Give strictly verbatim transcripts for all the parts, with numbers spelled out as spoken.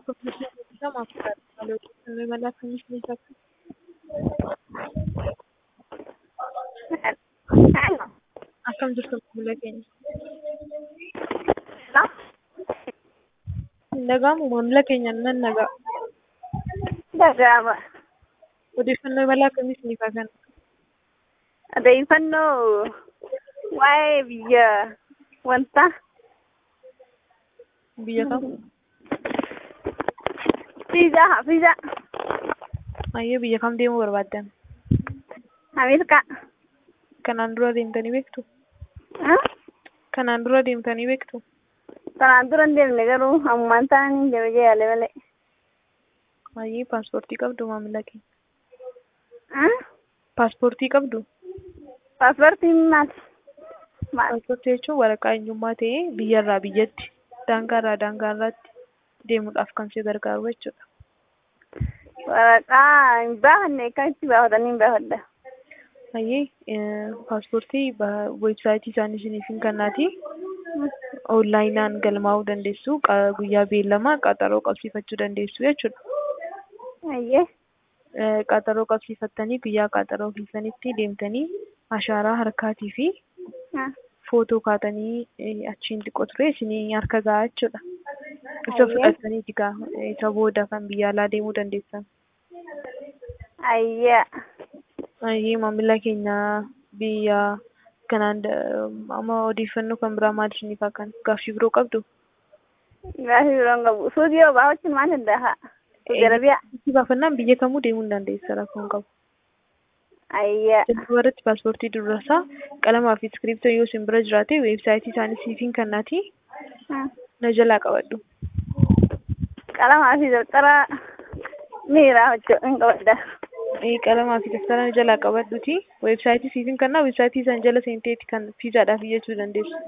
Nama afurtama mala akkamii fakkaata? Hello. Akkam jirtu fuula keenya? Hello. Nagamu maamila keenya nan nagaa. Dhaga'ama. Odeeffannoo mala akkamii isiniif haa kennu? Odeeffannoo waa'ee biyya wanta Biyya kam? fiizaa fiizaa Mayyee biyya kam deemuu barbaaddan? Ameerikaa. Kanaan dura deemtanii beektu? Haa? Kanaan dura deemtanii beektu? Kanaan dura hin deemne garuu ammaan ta'an hin deeme yaale malee. Mayyee paaspoortii qabdu maamila keenya? Haa? Paaspoortii qabdu? Paaspoortiin maal? Maal? Paaspoortii jechuun waraqaa eenyummaa ta'ee biyyarraa biyyatti, daangaarraa daangaarraatti deemuudhaaf kan si gargaaru jechuudha. Waraqaa hin baafanne akkamitti baafatanii hin baafadda? Mayyee paaspoortii weebsaayitii isaanii isiniif hin kennaati. Onlaayinaan galmaa'uu dandeessu. Guyyaa beellamaa qaxaroo qabsiifachuu dandeessu jechuudha. Mayyee. Qaxaroo qabsiifattanii guyyaa qaxaroo keessanitti deemtanii ashaaraa harkaatii fi Haa. footoo kaatanii achiin xiqqoo ture isinii harka gahaa jechuudha. Isa fudhatanii digaa isa booda kan biyya alaa deemuu dandeessan. Ayyaa. Mayyee maamila keenya biyya kanaan amma odeeffannoo kan biraa maal isiniif haa kennu? Gaaffii biroo qabdu? Gaaffii biroo hin qabu. Suudii yoo baafachuun maal danda'a? Suudi Arabiyaa. Itti baafannaan biyya kamuu deemuu hin dandeessa rakkoo hin qabu. Ayyaa. Jalqabarratti paaspoortii durasaa qalamaa fi iskiriiptoo yoo isin bira jiraate weebsaayitii isaanii siif hin kennaati. Na jalaa qabadhu. Qalamaa fi dabtara miiraa hojii hin qabadda. Qalamaa fi daftara na jalaa qabadhuti. Weebsaayitii siif hin kennaa. Weebsaayitii isaan jala seenteeti kan fiizaadhaaf iyyachuu dandeessu.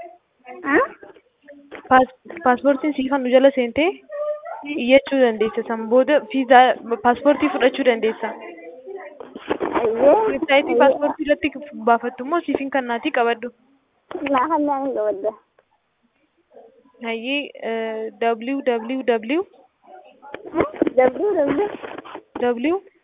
Paaspoortiin siif kan jala seentee iyyachuu dandeessa. San booda fiizaa paaspoortii fudhachuu dandeessa. Weebsaayitii paaspoortii irratti baafattu immoo siif hin kennaati qabadhu. Naa kanneen hin qabadda. Hayyee www W W W